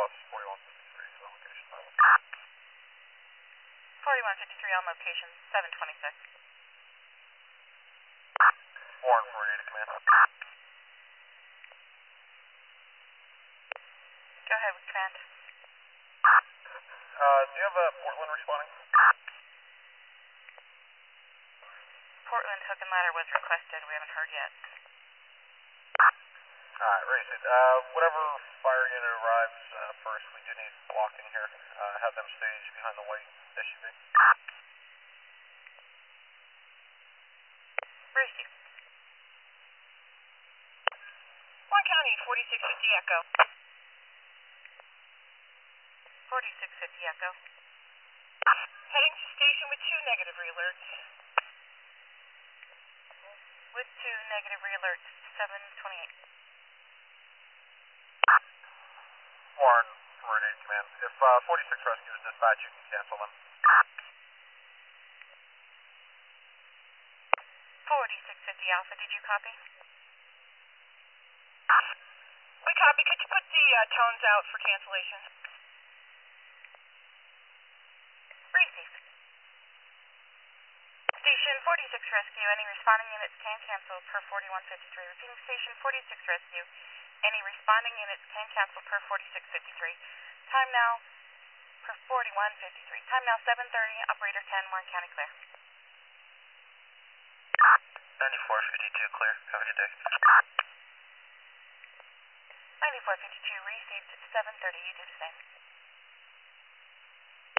Office 4153, so location. 4153 on location, 726. Warren 48 to command. Go ahead with command. Do you have Portland responding? Portland hook and ladder was requested. We haven't heard yet. Alright, raise it. Whatever fire unit arrives first, we do need blocking here. Have them stage behind the white SUV. Receive. Warren County, 4650 Echo. 4650 Echo. Heading to station with 2 negative re-alerts. With 2 negative re-alerts, 728. Warren 48 to command. If 46 rescue is dispatched, you can cancel them. 4650 Alpha, did you copy? We copy. Could you put the tones out for cancellation? Receive. Station 46 Rescue, any responding units can cancel per 4153. Repeating Station 46 Rescue, any responding units can cancel per 4653. Time now per 4153. Time now 7:30, operator 10, Warren County clear. 9452 clear. Have a good day. 9452 received 7:30, you do the same.